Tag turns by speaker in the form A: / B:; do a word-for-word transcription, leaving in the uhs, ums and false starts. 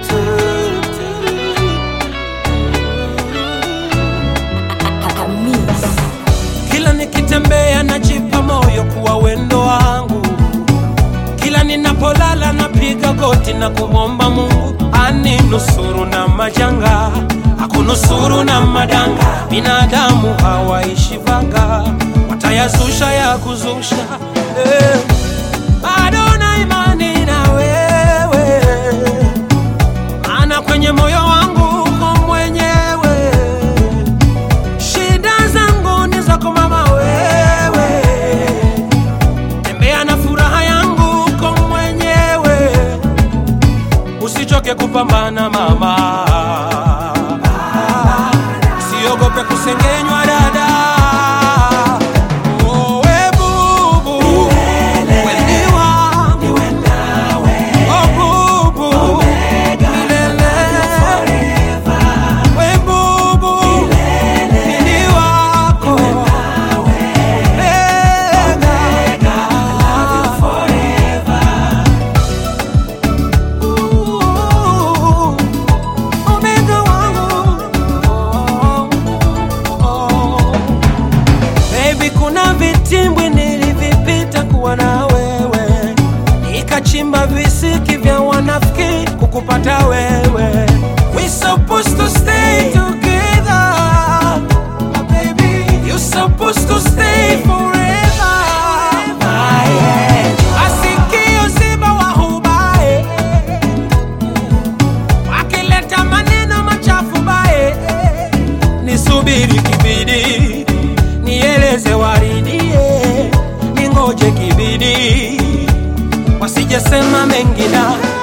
A: Kila nikitembea najipa moyo kuwa wendo wangu. Kila ninapolala napiga goti na kumwomba Mungu aninusuru na majanga, akunusuru na madanga. Binadamu hawaishi vanga, watayazusha ya kuzusha. eh. Bado na imani na wewe, maana kwenye moyo wangu uko mwenyewe. Shida zangu ni zako mama wewe, tembea na furaha yangu uko mwenyewe. Usichoke kupambana mama, usiogope kusengenywa dada. Kuna vitimbwi nilivipita kuwa na wewe, nikachimba visiki vya wanafiki kukupata wewe. We supposed to stay together, my baby, you supposed to stay forever. Asikio ziba wa hubae, wakileta maneno machafu bae. Nisubiri kibidi, nieleze waridie, ningoje kibidi, wasije sema mengi na